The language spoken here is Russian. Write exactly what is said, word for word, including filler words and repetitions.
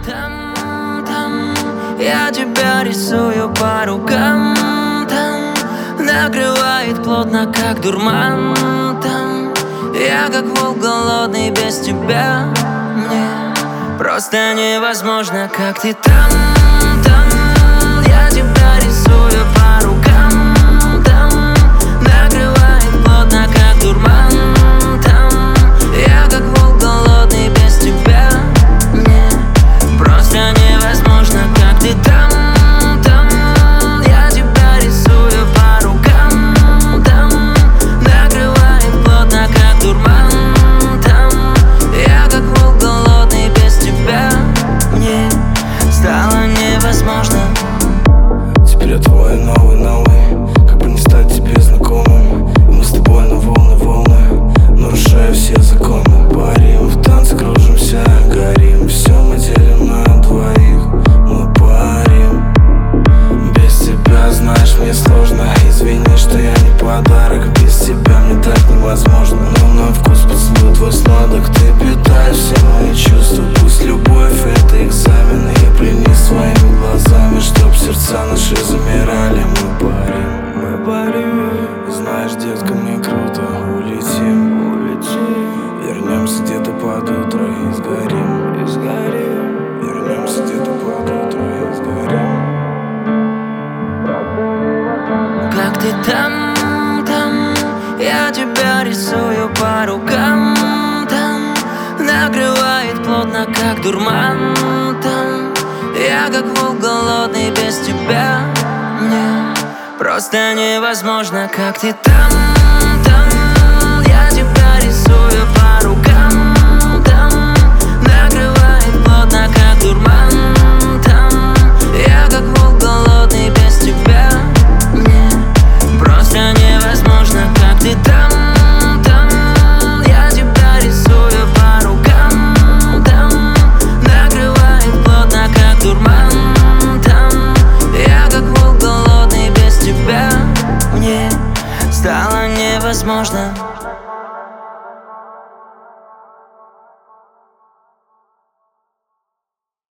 Там, там, я тебя рисую по рукам. Там накрывает плотно, как дурман. Там я как волк голодный без тебя. Мне просто невозможно, как ты там, там, я тебя рисую по рукам. Там накрывает плотно, как дурман. Там я как волк голодный без тебя. Мне просто невозможно, как ты там, там, я тебя рисую по рукам. Там накрывает плотно, как дурман. Там я как волк голодный без тебя. Мне стало невозможно. Теперь я твой новый, новый, как бы не стать тебе знакомым. И мы с тобой на волны, волны, нарушая все законы. Парим в танце, кружимся, горим. Все мы делим на двоих, мы парим. Без тебя, знаешь, мне сложно. Извини, что я не подарок. Без тебя мне так невозможно. Но на вкус поцелуй твой сладок. Ты питаешь все мои чувства. Пусть любовь — это экзамен. Я пленни своими глазами, чтоб сердца наши замирали. Мы парим, мы парим. Знаешь, детка, мне круто. Улетим, улетим. Вернемся где-то под утро и сгорим, и сгорим. Вернемся где-то под утро и сгорим. Как ты там, там, я тебя рисую по рукам. Там накрывает плотно, как дурман. Там я как волк голодный без тебя. Мне просто невозможно, как ты там, там, я тебя рисую по рукам. Там накрывает плотно, как дурман. Там я как волк голодный без тебя. Мне просто невозможно, как ты там, там, я тебя рисую по рукам. Там накрывает плотно, как дурман. Там я как волк голодный без тебя. Мне стало невозможно.